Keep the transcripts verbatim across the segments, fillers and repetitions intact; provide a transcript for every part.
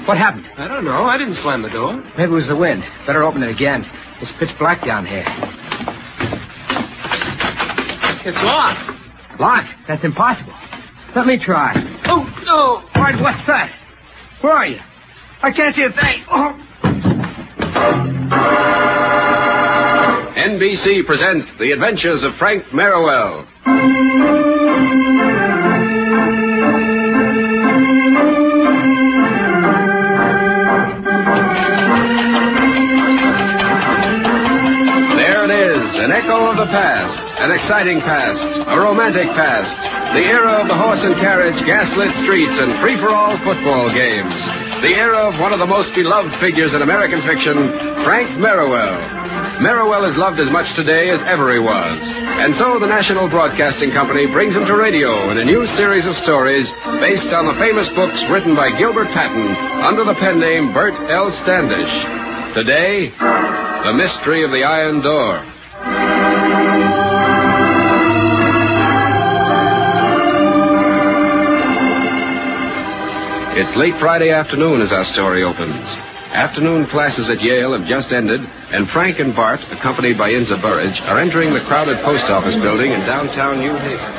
What happened? I don't know. I didn't slam the door. Maybe it was the wind. Better open it again. It's pitch black down here. It's locked. Locked? That's impossible. Let me try. Oh, no. All right, what's that? Where are you? I can't see a thing. Oh. N B C presents The Adventures of Frank Merriwell. There it is, an echo of the past, an exciting past, a romantic past, the era of the horse and carriage, gaslit streets, and free-for-all football games. The era of one of the most beloved figures in American fiction, Frank Merriwell. Merriwell is loved as much today as ever he was. And so the National Broadcasting Company brings him to radio in a new series of stories based on the famous books written by Gilbert Patton under the pen name Bert L. Standish. Today, The Mystery of the Iron Door. It's late Friday afternoon as our story opens. Afternoon classes at Yale have just ended, and Frank and Bart, accompanied by Inza Burridge, are entering the crowded post office building in downtown New Haven.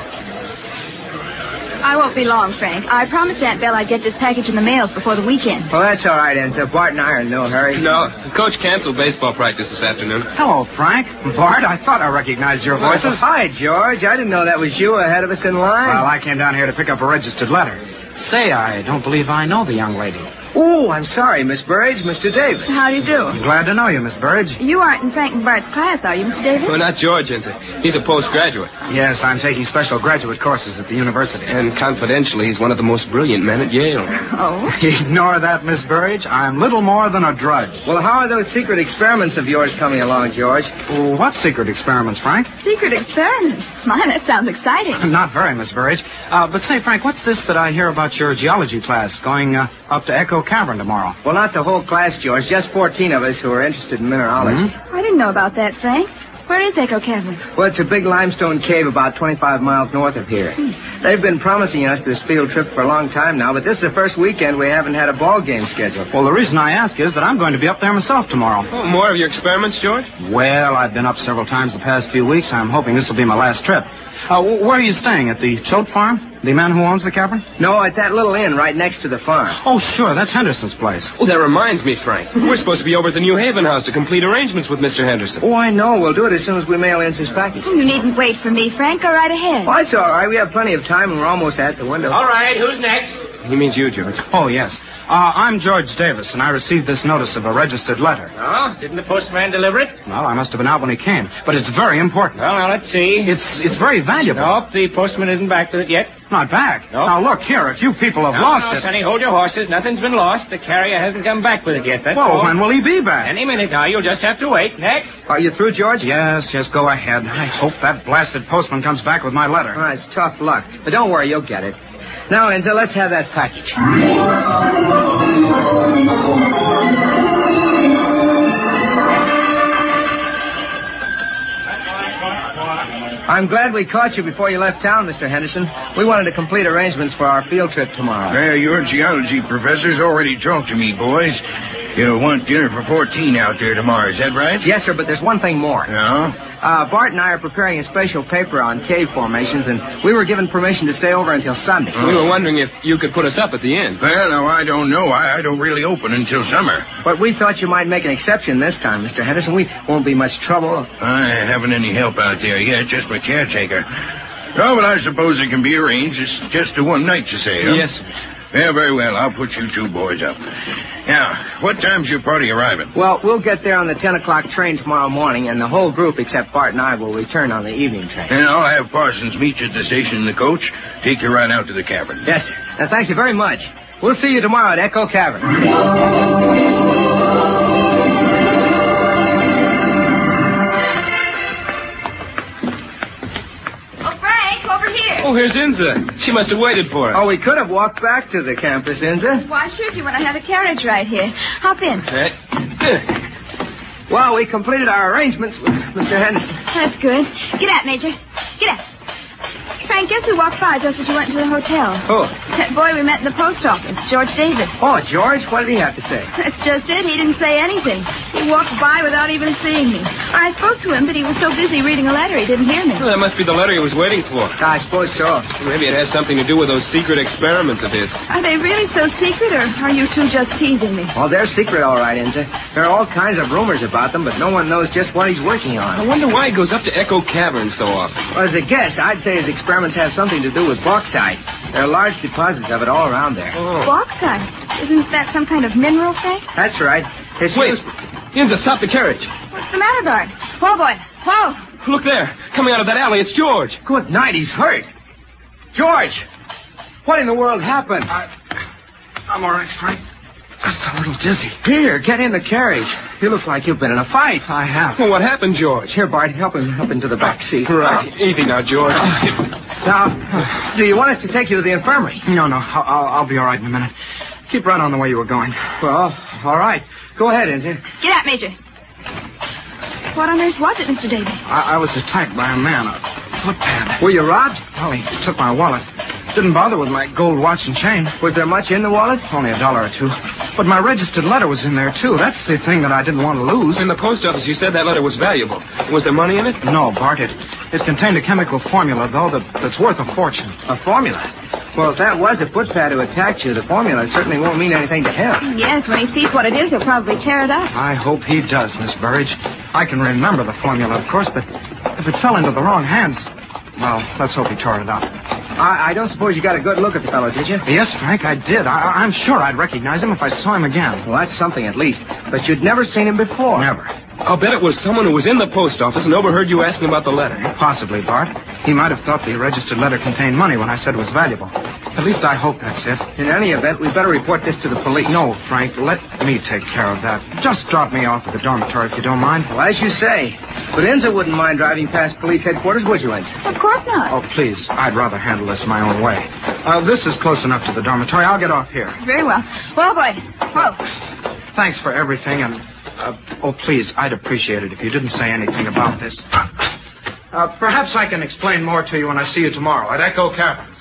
I won't be long, Frank. I promised Aunt Belle I'd get this package in the mails before the weekend. Well, that's all right, Enzo. Bart and I are in no hurry. No, the coach canceled baseball practice this afternoon. Hello, Frank. Bart, I thought I recognized your voices. Hi, George. I didn't know that was you ahead of us in line. Well, I came down here to pick up a registered letter. Say, I don't believe I know the young lady. Oh, I'm sorry, Miss Burridge. Mister Davis. How do you do? Glad to know you, Miss Burridge. You aren't in Frank and Bart's class, are you, Mister Davis? Well, not George, Inza. He's a postgraduate. Yes, I'm taking special graduate courses at the university. And confidentially, he's one of the most brilliant men at Yale. Oh? Ignore that, Miss Burridge. I'm little more than a drudge. Well, how are those secret experiments of yours coming along, George? Well, what secret experiments, Frank? Secret experiments? My, that sounds exciting. Not very, Miss Burridge. Uh, but say, Frank, what's this that I hear about your geology class going uh, up to Echo Cavern tomorrow? Well, not the whole class, George. Just fourteen of us who are interested in mineralogy. Mm-hmm. I didn't know about that, Frank. Where is Echo Cavern? Well, it's a big limestone cave about twenty-five miles north of here. Hmm. They've been promising us this field trip for a long time now, but this is the first weekend we haven't had a ball game scheduled. Well, the reason I ask is that I'm going to be up there myself tomorrow. Oh, more of your experiments, George? Well, I've been up several times the past few weeks. I'm hoping this will be my last trip. Uh, where are you staying? At the Choate Farm? The man who owns the cavern? No, at that little inn right next to the farm. Oh, sure. That's Henderson's place. Oh, that reminds me, Frank. We're supposed to be over at the New Haven house to complete arrangements with Mister Henderson. Oh, I know. We'll do it as soon as we mail in his package. You needn't wait for me, Frank. Go right ahead. Oh, it's all right. We have plenty of time, and we're almost at the window. All right. Who's next? He means you, George. Oh, yes. Uh, I'm George Davis, and I received this notice of a registered letter. Oh, didn't the postman deliver it? Well, I must have been out when he came, but it's very important. Well, now, let's see. It's it's very valuable. Nope, the postman isn't back with it yet. Not back? Nope. Now, look here. If you people have no, lost no, it... Sonny, hold your horses. Nothing's been lost. The carrier hasn't come back with it yet, that's Well, all. when will he be back? Any minute now. You'll just have to wait. Next. Are you through, George? Yes, yes, go ahead. I hope that blasted postman comes back with my letter. Well, it's tough luck. But don't worry, you'll get it. Now, Enzo, let's have that package. I'm glad we caught you before you left town, Mister Henderson. We wanted to complete arrangements for our field trip tomorrow. Well, your geology professor's already talked to me, boys. You'll want dinner for fourteen out there tomorrow, is that right? Yes, sir, but there's one thing more. No? Uh, Bart and I are preparing a special paper on cave formations, and we were given permission to stay over until Sunday. We were wondering if you could put us up at the inn. Well, no, I don't know. I, I don't really open until summer. But we thought you might make an exception this time, Mister Henderson. We won't be much trouble. I haven't any help out there yet, just my caretaker. Oh, but I suppose it can be arranged. It's just a one night, you say, huh? Yes, sir. Yeah, very well. I'll put you two boys up. Now, what time's your party arriving? Well, we'll get there on the ten o'clock train tomorrow morning, and the whole group, except Bart and I, will return on the evening train. And I'll have Parsons meet you at the station in the coach. Take you right out to the cavern. Yes, sir. Now, thank you very much. We'll see you tomorrow at Echo Cavern. Oh, here's Inza. She must have waited for us. Oh, we could have walked back to the campus, Inza. Why should you when I have a carriage right here? Hop in. Well, we completed our arrangements with Mister Henderson. That's good. Get out, Major. Get out. Frank, guess who walked by just as you went to the hotel? Who? That boy we met in the post office, George Davis. Oh, George? What did he have to say? That's just it. He didn't say anything. He walked by without even seeing me. I spoke to him, but he was so busy reading a letter he didn't hear me. Well, that must be the letter he was waiting for. I suppose so. Maybe it has something to do with those secret experiments of his. Are they really so secret, or are you two just teasing me? Well, they're secret, all right, Enza. There are all kinds of rumors about them, but no one knows just what he's working I on. wonder why he goes up to Echo Cavern so often. Well, as a guess, I'd say his experiments have something to do with bauxite. There are large deposits of it all around there. Oh. Bauxite? Isn't that some kind of mineral, Frank? That's right. It's Wait. used- Inza, stop the carriage. What's the matter, Bart? Whoa, boy. Whoa. Look there. Coming out of that alley, it's George. Good night, he's hurt. George! What in the world happened? I, I'm all right, Frank. Just a little dizzy. Here, get in the carriage. You look like you've been in a fight. I have. Well, what happened, George? Here, Bart, help him up into the back seat. Right. Easy now, George. Now, do you want us to take you to the infirmary? No, no. I'll, I'll, I'll be all right in a minute. Keep right on the way you were going. Well, all right. Go ahead, Enza. Get out, Major. What on earth was it, Mister Davis? I, I was attacked by a man, a footpad. Were you robbed? Well, he took my wallet. Didn't bother with my gold watch and chain. Was there much in the wallet? Only a dollar or two. But my registered letter was in there, too. That's the thing that I didn't want to lose. In the post office, you said that letter was valuable. Was there money in it? No, Bart. It, it contained a chemical formula, though, that, that's worth a fortune. A formula? Well, if that was the footpad who attacked you, the formula certainly won't mean anything to him. Yes, when he sees what it is, he'll probably tear it up. I hope he does, Miss Burridge. I can remember the formula, of course, but if it fell into the wrong hands, well, let's hope he tore it up. I, I don't suppose you got a good look at the fellow, did you? Yes, Frank, I did. I, I'm sure I'd recognize him if I saw him again. Well, that's something at least. But you'd never seen him before. Never. I'll bet it was someone who was in the post office and overheard you asking about the letter. Possibly, Bart. He might have thought the registered letter contained money when I said it was valuable. At least I hope that's it. In any event, we better report this to the police. No, Frank, let me take care of that. Just drop me off at the dormitory if you don't mind. Well, as you say. But Enza wouldn't mind driving past police headquarters, would you, Enza? Of course not. Oh, please. I'd rather handle this my own way. Uh, this is close enough to the dormitory. I'll get off here. Very well. Well, boy. Whoa. Thanks for everything, and, uh, oh, please, I'd appreciate it if you didn't say anything about this. Uh, perhaps I can explain more to you when I see you tomorrow at Echo Caverns.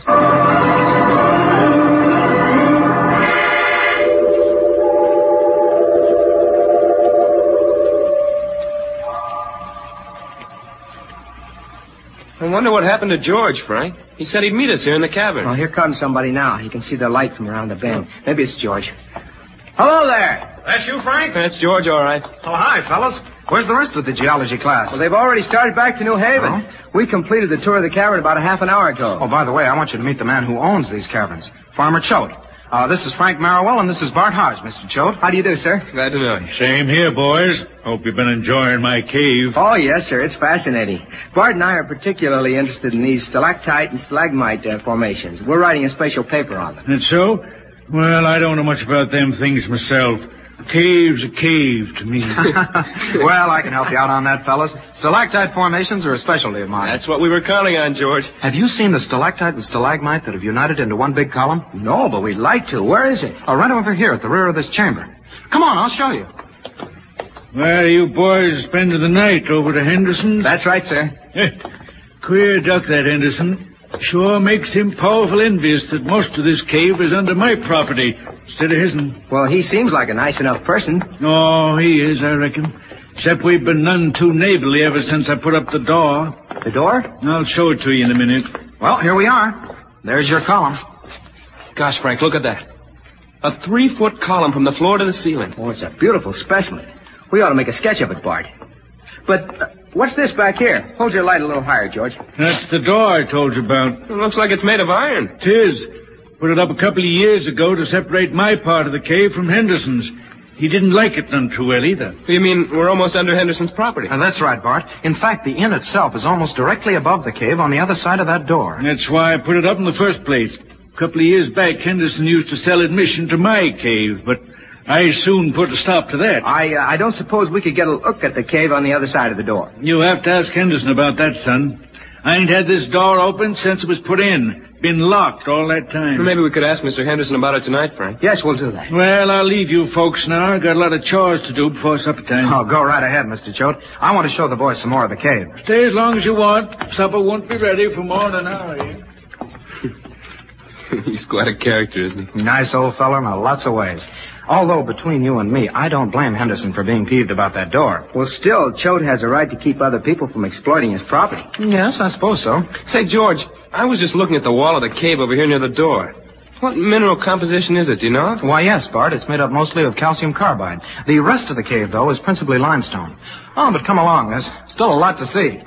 I wonder what happened to George, Frank. He said he'd meet us here in the cavern. Well, here comes somebody now. You can see the light from around the bend. Maybe it's George. Hello there. That's you, Frank? That's George, all right. Oh, hi, fellas. Where's the rest of the geology class? Well, they've already started back to New Haven. Oh? We completed the tour of the cavern about a half an hour ago. Oh, by the way, I want you to meet the man who owns these caverns, Farmer Choate. Uh, this is Frank Marrowell, and this is Bart Hodge, Mister Choate. How do you do, sir? Glad to know you. Same here, boys. Hope you've been enjoying my cave. Oh, yes, sir. It's fascinating. Bart and I are particularly interested in these stalactite and stalagmite uh, formations. We're writing a special paper on them. And so? Well, I don't know much about them things myself. A cave's a cave to me. Well, I can help you out on that, fellas. Stalactite formations are a specialty of mine. That's what we were counting on, George. Have you seen the stalactite and stalagmite that have united into one big column? No, but we'd like to. Where is it? Oh, right over here at the rear of this chamber. Come on, I'll show you. Well, you boys spending the night over to Henderson's? That's right, sir. Queer duck, that Henderson. Sure makes him powerful envious that most of this cave is under my property instead of his'n. Well, he seems like a nice enough person. Oh, he is, I reckon. Except we've been none too neighborly ever since I put up the door. The door? I'll show it to you in a minute. Well, here we are. There's your column. Gosh, Frank, look at that. A three-foot column from the floor to the ceiling. Oh, it's a beautiful specimen. We ought to make a sketch of it, Bart. But uh, what's this back here? Hold your light a little higher, George. That's the door I told you about. It looks like it's made of iron. It is. Put it up a couple of years ago to separate my part of the cave from Henderson's. He didn't like it none too well either. You mean we're almost under Henderson's property? Uh, that's right, Bart. In fact, the inn itself is almost directly above the cave on the other side of that door. That's why I put it up in the first place. A couple of years back, Henderson used to sell admission to my cave, but I soon put a stop to that. I uh, I don't suppose we could get a look at the cave on the other side of the door. You'll have to ask Henderson about that, son. I ain't had this door open since it was put in. Been locked all that time. Well, maybe we could ask Mister Henderson about it tonight, Frank. Yes, we'll do that. Well, I'll leave you folks now. I've got a lot of chores to do before supper time. Oh, go right ahead, Mister Choate. I want to show the boys some more of the cave. Stay as long as you want. Supper won't be ready for more than an hour yet. He's quite a character, isn't he? Nice old feller in lots of ways. Although, between you and me, I don't blame Henderson for being peeved about that door. Well, still, Choate has a right to keep other people from exploiting his property. Yes, I suppose so. Say, George, I was just looking at the wall of the cave over here near the door. What mineral composition is it, do you know? Why, yes, Bart. It's made up mostly of calcium carbide. The rest of the cave, though, is principally limestone. Oh, but come along. There's still a lot to see.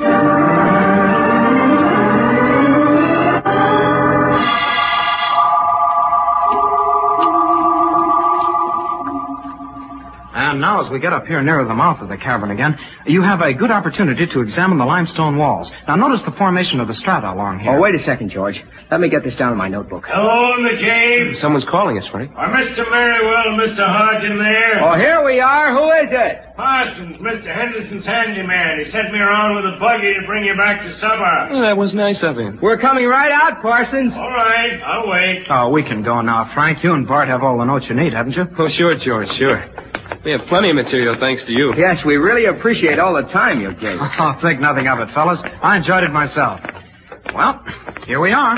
And now, as we get up here nearer the mouth of the cavern again, you have a good opportunity to examine the limestone walls. Now, notice the formation of the strata along here. Oh, wait a second, George. Let me get this down in my notebook. Hello in the cave. Someone's calling us, Frank. Are Mister Merriwell and Mister Hodge in there? Oh, here we are. Who is it? Parsons, Mister Henderson's handyman. He sent me around with a buggy to bring you back to supper. Oh, that was nice of him. We're coming right out, Parsons. All right, I'll wait. Oh, we can go now, Frank. You and Bart have all the notes you need, haven't you? Oh, sure, George, sure. We have plenty of material thanks to you. Yes, we really appreciate all the time you gave us. Oh, think nothing of it, fellas. I enjoyed it myself. Well, here we are.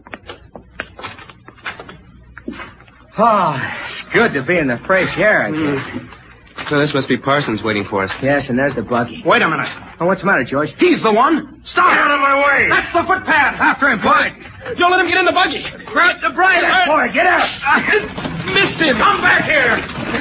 Oh, it's good to be in the fresh air again. Mm. So this must be Parsons waiting for us. Yes, and there's the buggy. Wait a minute. Oh, what's the matter, George? He's the one. Stop! Get out of my way. That's the footpad. After him, Bart. Don't let him get in the buggy. Right, the bright boy, get out. Missed him. Come back here.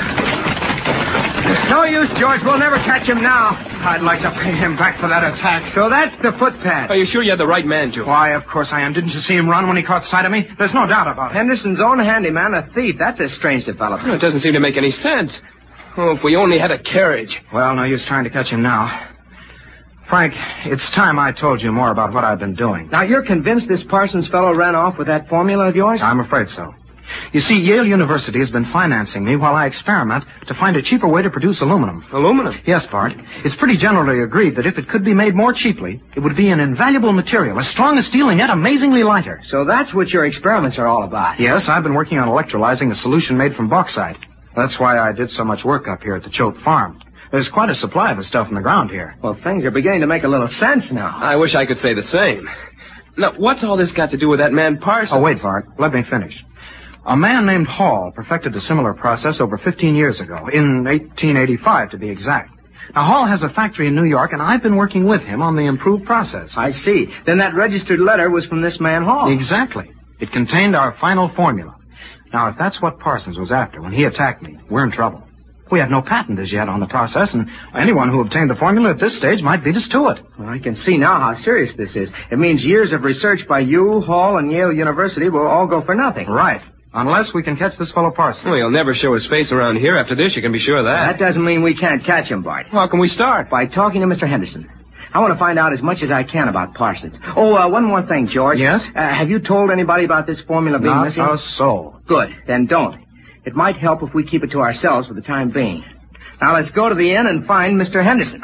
No use, George. We'll never catch him now. I'd like to pay him back for that attack. So that's the footpad. Are you sure you had the right man, Joe? Why, of course I am. Didn't you see him run when he caught sight of me? There's no doubt about it. Henderson's own handyman, a thief. That's a strange development. It doesn't seem to make any sense. Oh, if we only had a carriage. Well, no use trying to catch him now. Frank, it's time I told you more about what I've been doing. Now, you're convinced this Parsons fellow ran off with that formula of yours? I'm afraid so. You see, Yale University has been financing me while I experiment to find a cheaper way to produce aluminum. Aluminum? Yes, Bart. It's pretty generally agreed that if it could be made more cheaply, it would be an invaluable material, as strong as steel and yet amazingly lighter. So that's what your experiments are all about. Yes, I've been working on electrolyzing a solution made from bauxite. That's why I did so much work up here at the Choate farm. There's quite a supply of the stuff in the ground here. Well, things are beginning to make a little sense now. I wish I could say the same. Now, what's all this got to do with that man Parsons? Oh, wait, Bart. Let me finish. A man named Hall perfected a similar process over fifteen years ago, in eighteen eighty-five to be exact. Now, Hall has a factory in New York, and I've been working with him on the improved process. I see. Then that registered letter was from this man Hall. Exactly. It contained our final formula. Now, if that's what Parsons was after when he attacked me, we're in trouble. We have no patent as yet on the process, and anyone who obtained the formula at this stage might beat us to it. Well, I can see now how serious this is. It means years of research by you, Hall, and Yale University will all go for nothing. Right. Unless we can catch this fellow Parsons. Well, he'll never show his face around here after this, you can be sure of that. That doesn't mean we can't catch him, Bart. How can we start? By talking to Mister Henderson. I want to find out as much as I can about Parsons. Oh, uh, one more thing, George. Yes? Uh, have you told anybody about this formula being Not missing? a soul. Good. Then don't. It might help if we keep it to ourselves for the time being. Now, let's go to the inn and find Mister Henderson.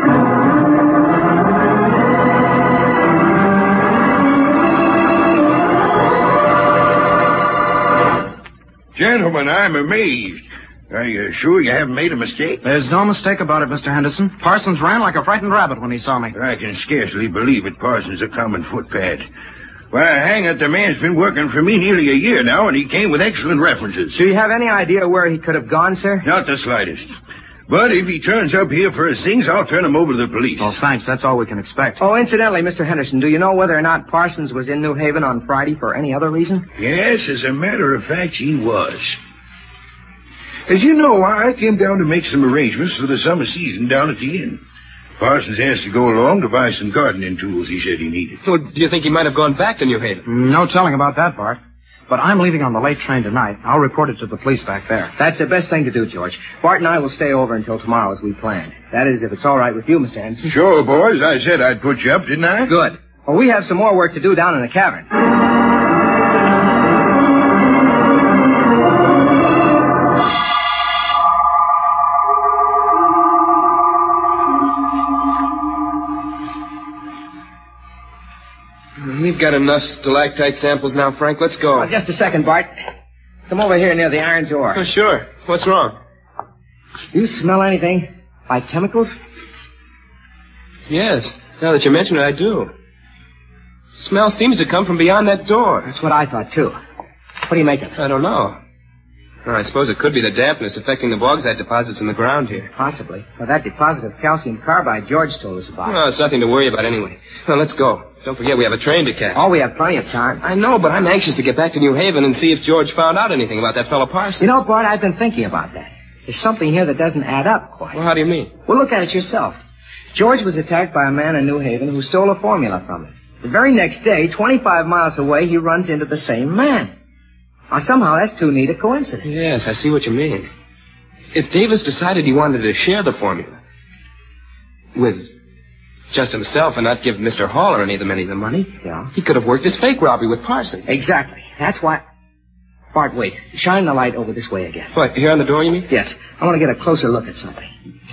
Gentlemen, I'm amazed. Are you sure you haven't made a mistake? There's no mistake about it, Mister Henderson. Parsons ran like a frightened rabbit when he saw me. I can scarcely believe it. Parsons a common footpad. Why, hang it, the man's been working for me nearly a year now, and he came with excellent references. Do you have any idea where he could have gone, sir? Not the slightest. But if he turns up here for his things, I'll turn him over to the police. Well, thanks. That's all we can expect. Oh, incidentally, Mister Henderson, do you know whether or not Parsons was in New Haven on Friday for any other reason? Yes, as a matter of fact, he was. As you know, I came down to make some arrangements for the summer season down at the inn. Parsons asked to go along to buy some gardening tools he said he needed. Well, do you think he might have gone back to New Haven? No telling about that, Bart. But I'm leaving on the late train tonight. I'll report it to the police back there. That's the best thing to do, George. Bart and I will stay over until tomorrow as we planned. That is, if it's all right with you, Mister Henderson. Sure, boys. I said I'd put you up, didn't I? Good. Well, we have some more work to do down in the cavern. We've got enough stalactite samples now, Frank. Let's go. Oh, just a second, Bart. Come over here near the iron door. Oh, sure. What's wrong? You smell anything? Like chemicals? Yes. Now that you mention it, I do. Smell seems to come from beyond that door. That's what I thought, too. What do you make of it? I don't know. Well, I suppose it could be the dampness affecting the bauxite deposits in the ground here. Possibly. Well, that deposit of calcium carbide George told us about. Well, it's nothing to worry about anyway. Well, let's go. Don't forget we have a train to catch. Oh, we have plenty of time. I know, but I'm anxious to get back to New Haven and see if George found out anything about that fellow Parsons. You know, Bart, I've been thinking about that. There's something here that doesn't add up quite. Well, how do you mean? Well, look at it yourself. George was attacked by a man in New Haven who stole a formula from him. The very next day, twenty-five miles away, he runs into the same man. Now, somehow that's too neat a coincidence. Yes, I see what you mean. If Davis decided he wanted to share the formula with just himself and not give Mister Hall or any of them any of the money, yeah, he could have worked his fake robbery with Parsons. Exactly. That's why... Bart, wait. Shine the light over this way again. What, here on the door, you mean? Yes. I want to get a closer look at something.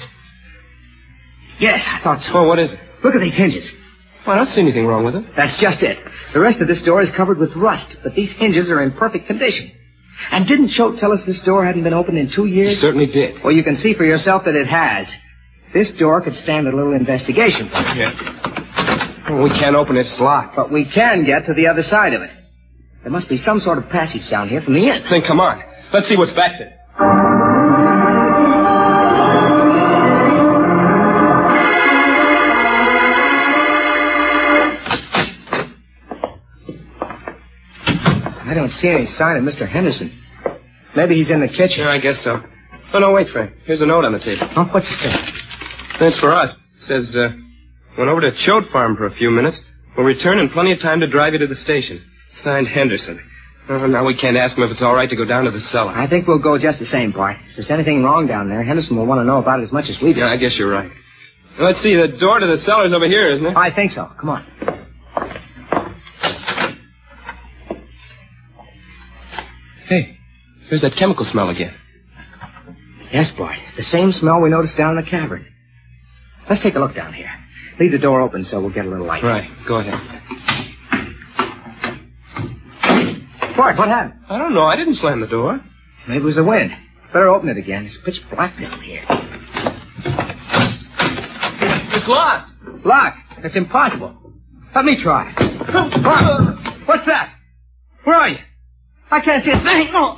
Yes, I thought so. Oh, what is it? Look at these hinges. Well, I don't see anything wrong with them. That's just it. The rest of this door is covered with rust, but these hinges are in perfect condition. And didn't Choate tell us this door hadn't been opened in two years? He certainly did. Well, you can see for yourself that it has. This door could stand a little investigation. Yeah. Well, we can't open it. It's locked. But we can get to the other side of it. There must be some sort of passage down here from the end. Then come on. Let's see what's back there. I don't see any sign of Mister Henderson. Maybe he's in the kitchen. Yeah, I guess so. Oh, no, wait, Frank. Here's a note on the table. Oh, what's it say? It's for us. It says, uh, went over to Choate Farm for a few minutes. We'll return in plenty of time to drive you to the station. Signed, Henderson. Oh, now we can't ask him if it's all right to go down to the cellar. I think we'll go just the same, Bart. If there's anything wrong down there, Henderson will want to know about it as much as we do. Yeah, I guess you're right. Let's see, the door to the cellar's over here, isn't it? I think so. Come on. Hey, there's that chemical smell again. Yes, Bart. The same smell we noticed down in the cavern. Let's take a look down here. Leave the door open so we'll get a little light. Right. Go ahead. Bart, what happened? I don't know. I didn't slam the door. Maybe it was the wind. Better open it again. It's pitch black down here. It's locked. Locked? That's impossible. Let me try. Bart, what's that? Where are you? I can't see a thing. Oh.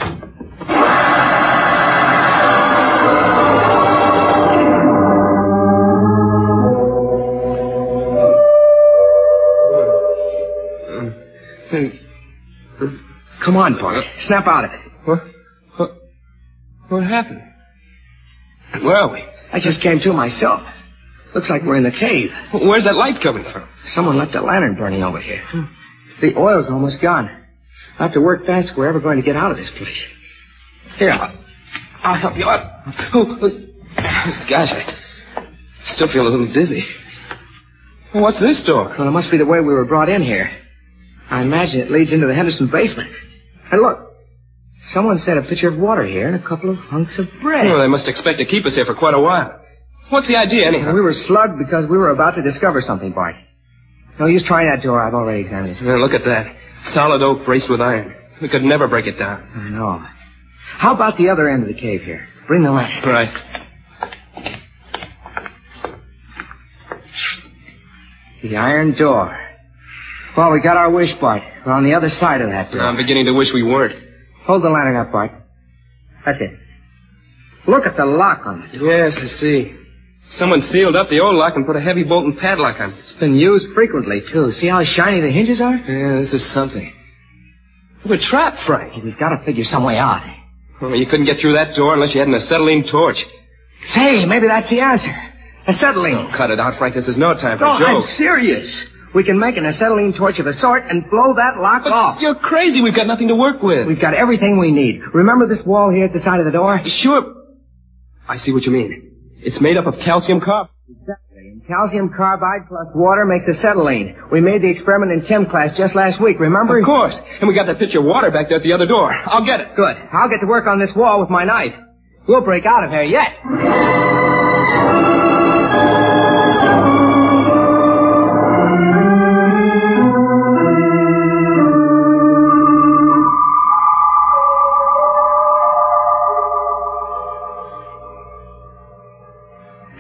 Come on, Bart. Snap out of it. What? What? What happened? Where are we? I just came to myself. Looks like we're in the cave. Where's that light coming from? Someone left a lantern burning over here. The oil's almost gone. I have to work fast if we're ever going to get out of this place. Here, I'll, I'll help you up. Oh, oh, gosh, I still feel a little dizzy. Well, what's this door? Well, it must be the way we were brought in here. I imagine it leads into the Henderson basement. And look, someone set a pitcher of water here and a couple of hunks of bread. Well, they must expect to keep us here for quite a while. What's the idea, anyhow? We were slugged because we were about to discover something, Bart. No use trying that door. I've already examined it. Well, look at that. Solid oak braced with iron. We could never break it down. I know. How about the other end of the cave here? Bring the lantern. Right. The iron door. Well, we got our wish, Bart. We're on the other side of that door. I'm beginning to wish we weren't. Hold the lantern up, Bart. That's it. Look at the lock on it. Yes, I see. Someone sealed up the old lock and put a heavy bolt and padlock on it. It's been used frequently, too. See how shiny the hinges are? Yeah, this is something. We're trapped, Frank. We've got to figure some way out. Well, you couldn't get through that door unless you had an acetylene torch. Say, maybe that's the answer. Acetylene. Oh, cut it out, Frank. This is no time for no, jokes. I'm serious. We can make an acetylene torch of a sort and blow that lock but off. You're crazy. We've got nothing to work with. We've got everything we need. Remember this wall here at the side of the door? Sure. I see what you mean. It's made up of calcium carbide. Exactly. And calcium carbide plus water makes acetylene. We made the experiment in chem class just last week, remember? Of course. And we got that pitcher of water back there at the other door. I'll get it. Good. I'll get to work on this wall with my knife. We'll break out of here yet.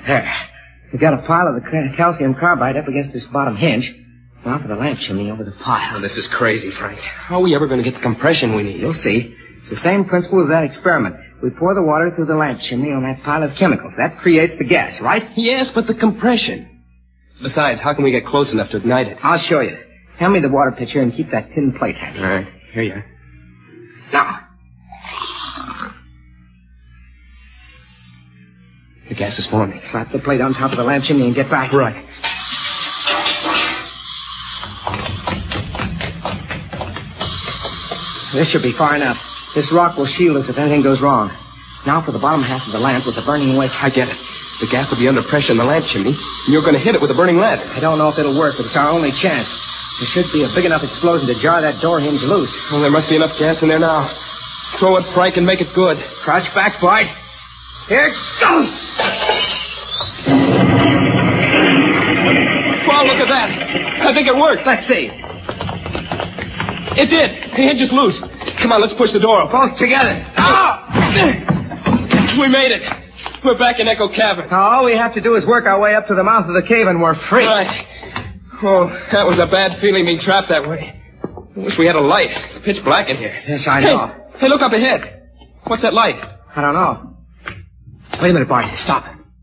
There. We got a pile of the ca- calcium carbide up against this bottom hinge. Now for the lamp chimney over the pile. Oh, this is crazy, Frank. How are we ever going to get the compression we need? You'll see. It's the same principle as that experiment. We pour the water through the lamp chimney on that pile of chemicals. That creates the gas, right? Yes, but the compression. Besides, how can we get close enough to ignite it? I'll show you. Hand me the water pitcher and keep that tin plate handy. All right. Here you are. Now. The gas is forming. Slap the plate on top of the lamp chimney and get back. Right. This should be far enough. This rock will shield us if anything goes wrong. Now for the bottom half of the lamp with the burning wick. I get it. The gas will be under pressure in the lamp chimney, and you're going to hit it with a burning ladder. I don't know if it'll work, but it's our only chance. There should be a big enough explosion to jar that door hinge loose. Well, there must be enough gas in there now. Throw it, Frank, and make it good. Crouch back, Bart. Here it goes! Well, look at that. I think it worked. Let's see. It did. The hinge is loose. Come on, let's push the door open. Both together. Ah! We made it. We're back in Echo Cavern. Now, all we have to do is work our way up to the mouth of the cave and we're free. Right. Oh, that was a bad feeling being trapped that way. I wish we had a light. It's pitch black in here. Yes, I know. Hey, hey, look up ahead. What's that light? I don't know. Wait a minute, Bart. Stop.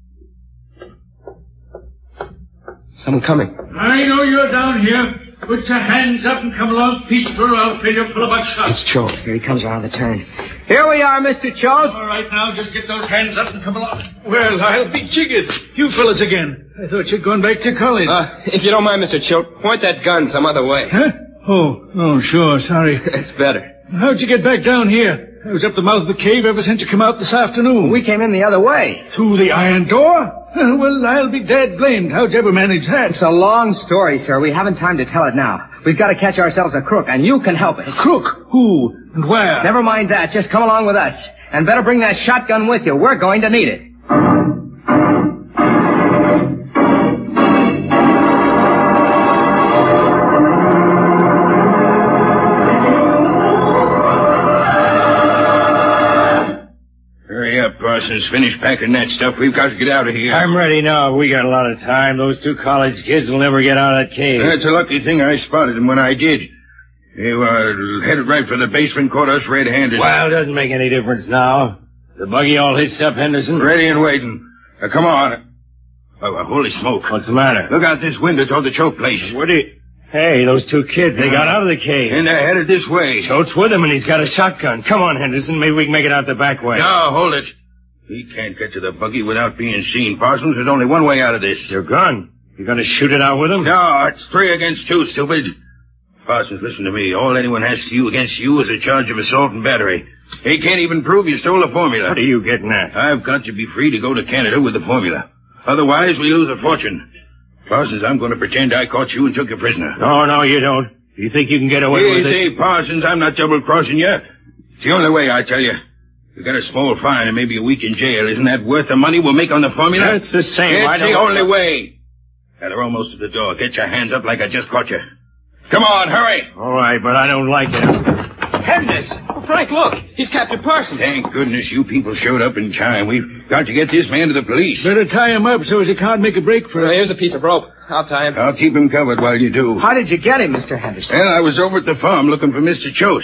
Someone coming. I know you're down here. Put your hands up and come along peaceful, or I'll fill you full of buckshot. It's Cho. Here he comes around the turn. Here we are, Mister Cho. All right, now, just get those hands up and come along. Well, I'll be jiggered. You fellas again. I thought you'd gone back to college. Uh, if you don't mind, Mister Cho, point that gun some other way. Huh? Oh, oh, sure, sorry. It's better. How'd you get back down here? I was up the mouth of the cave ever since you come out this afternoon. We came in the other way. Through the iron door? Well, I'll be dead blamed. How'd you ever manage that? It's a long story, sir. We haven't time to tell it now. We've got to catch ourselves a crook, and you can help us. A crook? Who? And where? Never mind that. Just come along with us. And better bring that shotgun with you. We're going to need it. Parsons, finish packing that stuff. We've got to get out of here. I'm ready now. We got a lot of time. Those two college kids will never get out of that cave. That's a lucky thing I spotted them when I did. They were headed right for the basement, caught us red-handed. Well, it doesn't make any difference now. The buggy all hitched up, Henderson. Ready and waiting. Now, come on. Oh, holy smoke. What's the matter? Look out this window toward the choke place. What do you... Hey, those two kids, they uh, got out of the cave. And they're headed this way. Chote's with him, and he's got a shotgun. Come on, Henderson. Maybe we can make it out the back way. No, hold it. We can't get to the buggy without being seen, Parsons. There's only one way out of this. Your gun. You're going to shoot it out with him? No, it's three against two, stupid. Parsons, listen to me. All anyone has to do against you is a charge of assault and battery. They can't even prove you stole the formula. What are you getting at? I've got to be free to go to Canada with the formula. Otherwise, we lose a fortune. Parsons, I'm going to pretend I caught you and took you prisoner. No, no, you don't. You think you can get away with it? Easy, Parsons. I'm not double-crossing you. It's the only way, I tell you. You got a small fine and maybe a week in jail. Isn't that worth the money we'll make on the formula? That's the same. It's I don't the only way. Now, they're almost at the door. Get your hands up like I just caught you. Come on, hurry. All right, but I don't like it. Henderson! Oh, Frank, look. He's Captain Parsons. Thank goodness you people showed up in time. We've got to get this man to the police. Better tie him up so he can't make a break for uh, it. Here's a piece of rope. I'll tie him. I'll keep him covered while you do. How did you get him, Mister Henderson? Well, I was over at the farm looking for Mister Choate.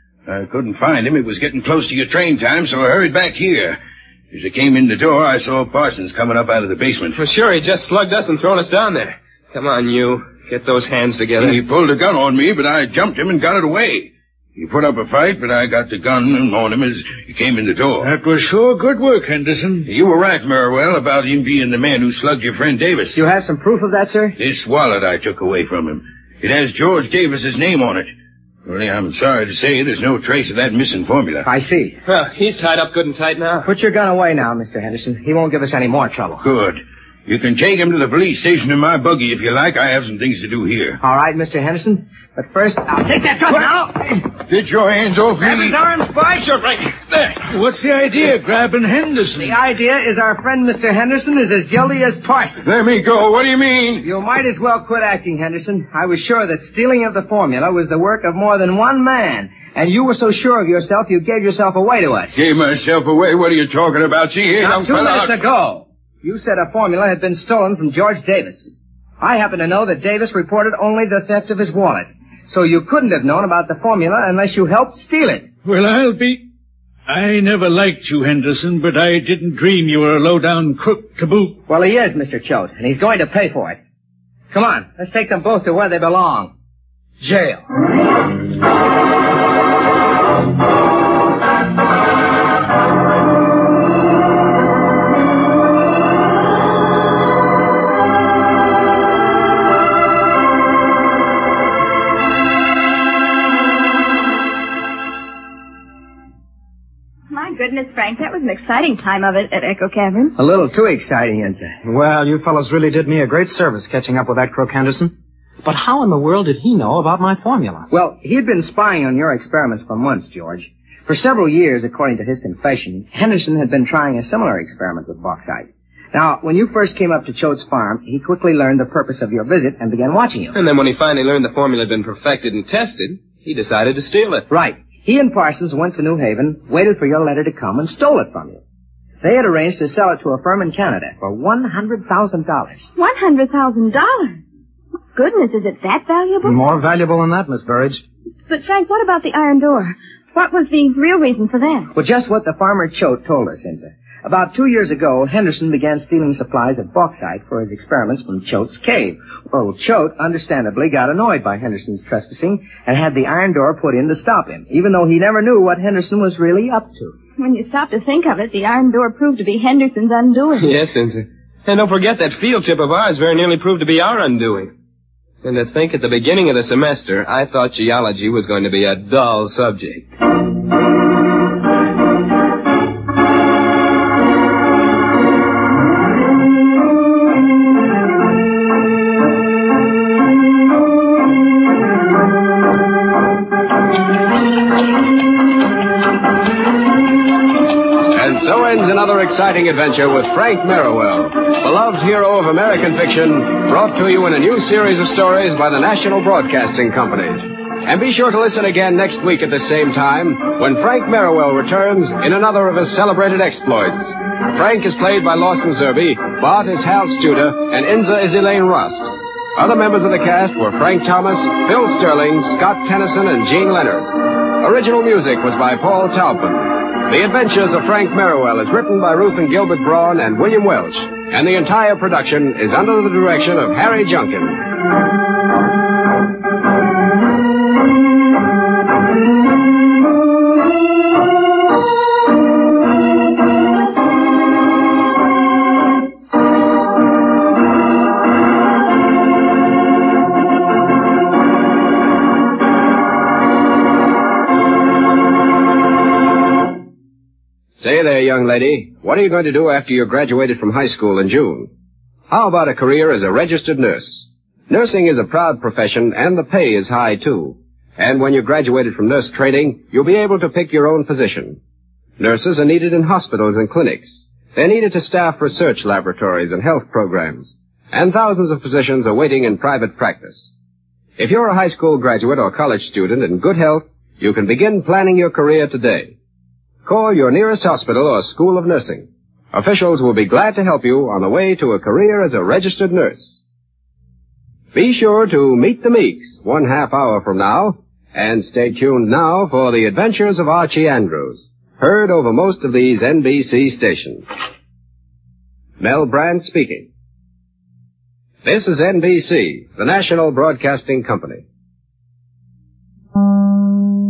I couldn't find him. It was getting close to your train time, so I hurried back here. As I came in the door, I saw Parsons coming up out of the basement. For sure, he just slugged us and thrown us down there. Come on, you. Get those hands together. He pulled a gun on me, but I jumped him and got it away. He put up a fight, but I got the gun on him as he came in the door. That was sure good work, Henderson. You were right, Merwell, about him being the man who slugged your friend Davis. You have some proof of that, sir? This wallet I took away from him. It has George Davis's name on it. Only I'm sorry to say there's no trace of that missing formula. I see. Well, he's tied up good and tight now. Put your gun away now, Mister Henderson. He won't give us any more trouble. Good. You can take him to the police station in my buggy if you like. I have some things to do here. All right, Mister Henderson. But first, I'll take that gun now. Get your hands off me. Grab his arms, Spike. Sure, Frank. There. What's the idea, grabbing Henderson? The idea is our friend Mister Henderson is as guilty as Parsons. Let me go. What do you mean? You might as well quit acting, Henderson. I was sure that stealing of the formula was the work of more than one man. And you were so sure of yourself, you gave yourself away to us. Gave myself away? What are you talking about? See here, Now, young two fella. minutes ago. You said a formula had been stolen from George Davis. I happen to know that Davis reported only the theft of his wallet. So you couldn't have known about the formula unless you helped steal it. Well, I'll be... I never liked you, Henderson, but I didn't dream you were a low-down crook to boot. Well, he is, Mister Choate, and he's going to pay for it. Come on, let's take them both to where they belong. Jail. Goodness, Frank, that was an exciting time of it at Echo Cavern. A little too exciting, Inza. Well, you fellows really did me a great service catching up with that crook Henderson. But how in the world did he know about my formula? Well, he'd been spying on your experiments for months, George. For several years, according to his confession, Henderson had been trying a similar experiment with bauxite. Now, when you first came up to Choate's farm, he quickly learned the purpose of your visit and began watching you. And then when he finally learned the formula had been perfected and tested, he decided to steal it. Right. He and Parsons went to New Haven, waited for your letter to come, and stole it from you. They had arranged to sell it to a firm in Canada for one hundred thousand dollars. one hundred thousand dollars? Goodness, is it that valuable? More valuable than that, Miss Burridge. But, Frank, what about the iron door? What was the real reason for that? Well, just what the farmer Choate told us, Inza. About two years ago, Henderson began stealing supplies of bauxite for his experiments from Choate's cave. Well, Choate, understandably, got annoyed by Henderson's trespassing and had the iron door put in to stop him, even though he never knew what Henderson was really up to. When you stop to think of it, the iron door proved to be Henderson's undoing. Yes, Inza. And don't forget that field trip of ours very nearly proved to be our undoing. And to think at the beginning of the semester, I thought geology was going to be a dull subject. Another exciting adventure with Frank Merriwell, beloved hero of American fiction, brought to you in a new series of stories by the National Broadcasting Company. And be sure to listen again next week at the same time when Frank Merriwell returns in another of his celebrated exploits. Frank is played by Lawson Zerbe, Bart is Hal Studer, and Inza is Elaine Rust. Other members of the cast were Frank Thomas, Phil Sterling, Scott Tennyson, and Gene Leonard. Original music was by Paul Taubman. The Adventures of Frank Merriwell is written by Ruth and Gilbert Braun and William Welch, and the entire production is under the direction of Harry Junkin. Say there, young lady, what are you going to do after you're graduated from high school in June? How about a career as a registered nurse? Nursing is a proud profession, and the pay is high, too. And when you're graduated from nurse training, you'll be able to pick your own physician. Nurses are needed in hospitals and clinics. They're needed to staff research laboratories and health programs. And thousands of physicians are waiting in private practice. If you're a high school graduate or college student in good health, you can begin planning your career today. Call your nearest hospital or school of nursing. Officials will be glad to help you on the way to a career as a registered nurse. Be sure to meet the Meeks one half hour from now, and stay tuned now for the adventures of Archie Andrews, heard over most of these N B C stations. Mel Brandt speaking. This is N B C, the National Broadcasting Company.